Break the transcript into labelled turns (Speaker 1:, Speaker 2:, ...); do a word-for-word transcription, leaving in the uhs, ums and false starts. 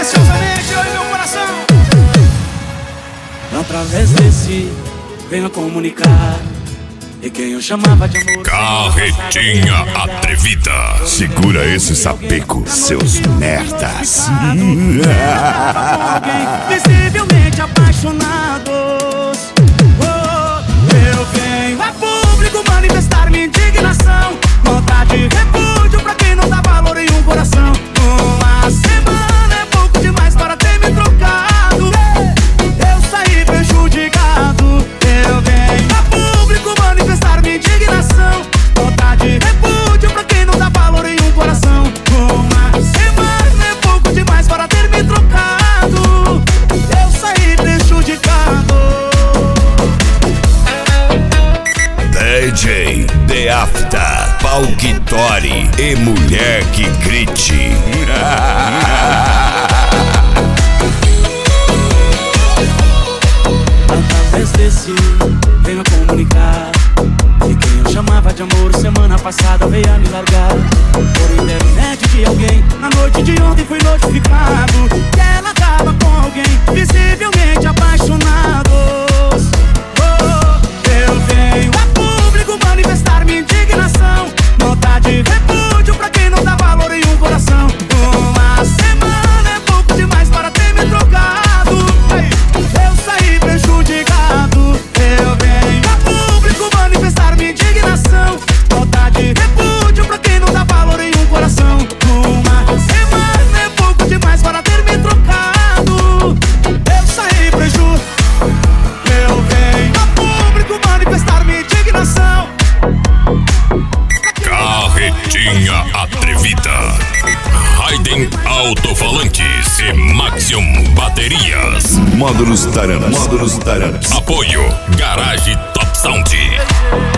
Speaker 1: Silenciosamente, oi meu coração.
Speaker 2: Através desse, venho comunicar. E quem eu chamava de amor.
Speaker 3: Carretinha atrevida.
Speaker 4: Segura esse sapeco, seus merdas.
Speaker 2: Visivelmente apaixonados. Oh, eu venho a público manifestar minha indignação. Nota de repúdio pra quem não dá valor em um coração. Uma semana é pouco demais para ter me trocado. Eu saí prejudicado. Eu venho a público manifestar minha indignação. Nota de repúdio pra quem não dá valor em um coração. Uma semana é pouco demais para ter me trocado. Eu saí prejudicado.
Speaker 4: D J The Afta, Palquitori e Mulher que Grite.
Speaker 2: Através desse, venho a comunicar. E quem eu chamava de amor semana passada veio a me largar. Por internet de alguém, na noite de ontem fui notificado que ela tava com alguém, visivelmente apaixonados. Oh, eu venho a público manifestar minha indignação. Nota de repúdio pra quem não dá valor em um coração. Uma semana é pouco demais para ter me trocado. Eu saí prejudicado. Eu venho a público manifestar minha indignação. Nota de repúdio pra quem não dá valor em um coração. Uma semana é pouco demais para ter me trocado. Eu saí prejudicado. Eu venho a público manifestar minha indignação.
Speaker 3: Carretinha atrevida. Raiden Alto-Falantes e Maxium Baterias.
Speaker 4: Módulos Taramps. Módulos Taramps.
Speaker 3: Apoio Garage Top Sound.